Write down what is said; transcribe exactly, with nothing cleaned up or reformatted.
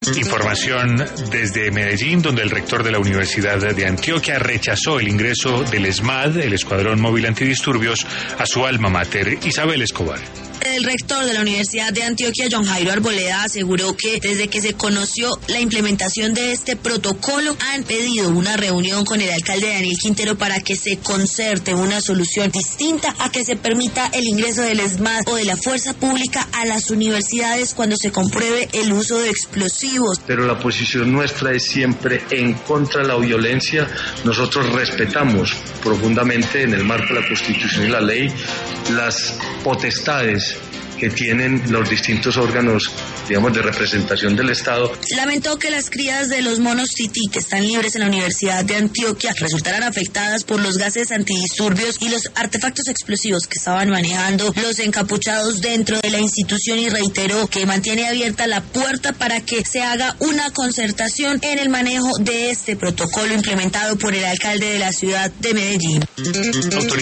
Información desde Medellín, donde el rector de la Universidad de Antioquia rechazó el ingreso del ESMAD, el Escuadrón Móvil Antidisturbios, a su alma mater. Isabel Escobar. El rector de la Universidad de Antioquia, John Jairo Arboleda, aseguró que desde que se conoció la implementación de este protocolo, han pedido una reunión con el alcalde Daniel Quintero para que se concerte una solución distinta a que se permita el ingreso del ESMAD o de la fuerza pública a las universidades cuando se compruebe el uso de explosivos. Pero la posición nuestra es siempre en contra de la violencia. Nosotros respetamos profundamente, en el marco de la Constitución y la ley, las potestades que tienen los distintos órganos, digamos, de representación del Estado. Lamentó que las crías de los monos tití que están libres en la Universidad de Antioquia resultaran afectadas por los gases antidisturbios y los artefactos explosivos que estaban manejando los encapuchados dentro de la institución, y reiteró que mantiene abierta la puerta para que se haga una concertación en el manejo de este protocolo implementado por el alcalde de la ciudad de Medellín.